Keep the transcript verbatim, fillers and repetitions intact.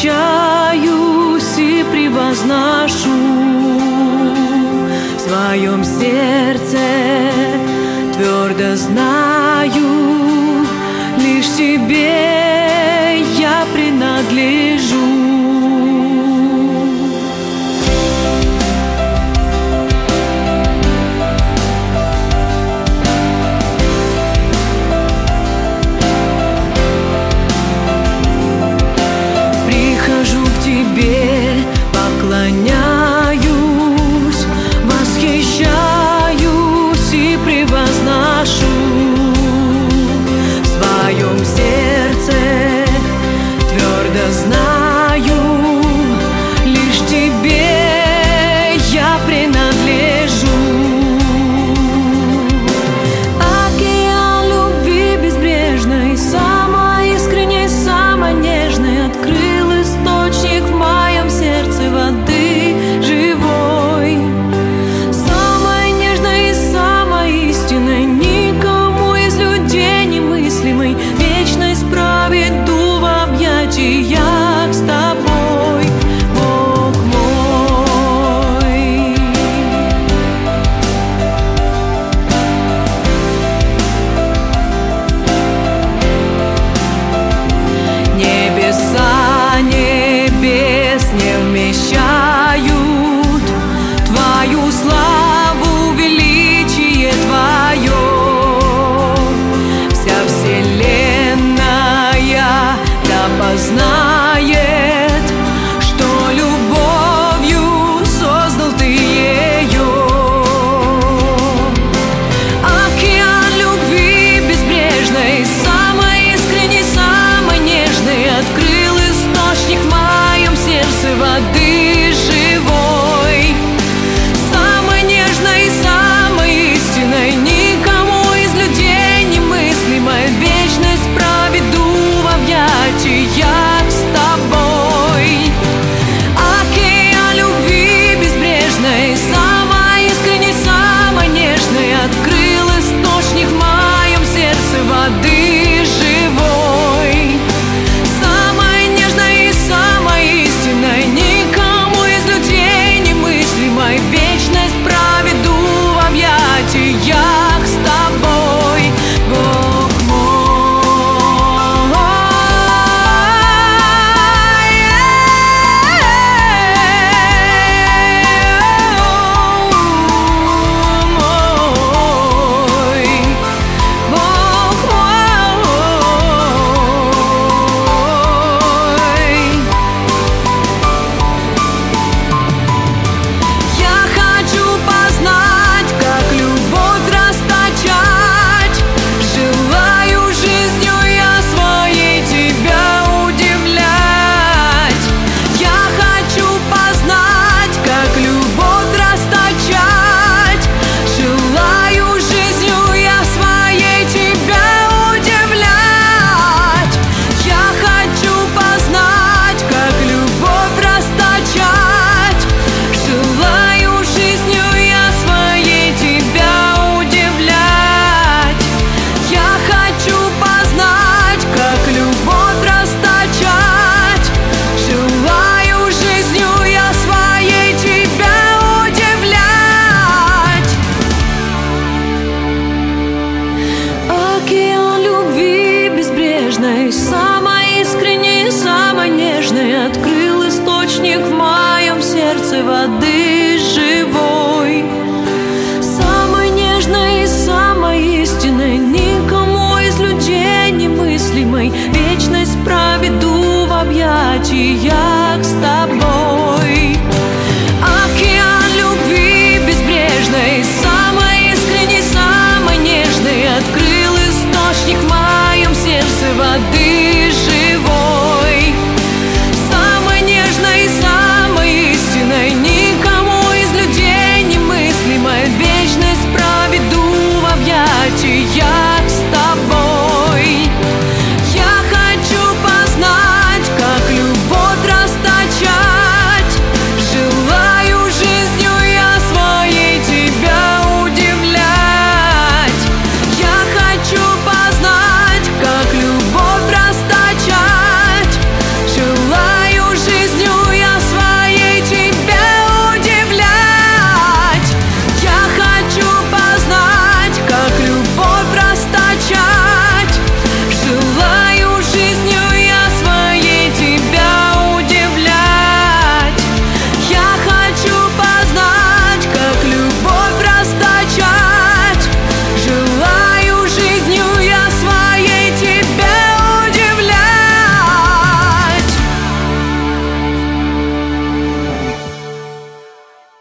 восхищаюсь и превозношу. В своем сердце твердо знаю, лишь Тебе я принадлежу. Прихожу к Тебе, поклоняюсь, восхищаюсь и превозношу. В своем сердце твердо знаю, лишь Тебе я принадлежу. Океан любви безбрежной, самой искренней, самой нежной, открыл источник в моем сердце воды живой. Самой нежной и самой истинной, никому из людей немыслимой, вечность проведу в объятиях с Тобой, Бог мой. Небеса небес не вмещают Твою славу, величие Твое. Вся вселенная да познает, что любовью создал Ты ее. Океан любви безбрежной, самой искренней, самой нежной, открыл источник в моем сердце воды живой. Самой нежной и самой истинной, никому из людей немыслимой, вечность проведу в объятиях с Тобой. Океан любви безбрежной, самой искренней, самой нежной, открыл источник в моем сердце воды живой. Самой нежной и самой истинной, никому из людей немыслимой, вечность проведу в объятиях с Тобой, Бог самой искренней, самой нежной, открыл источник в моем сердце воды живой. Самой нежной и самой истинной, никому из людей немыслимой, вечность проведу в объятиях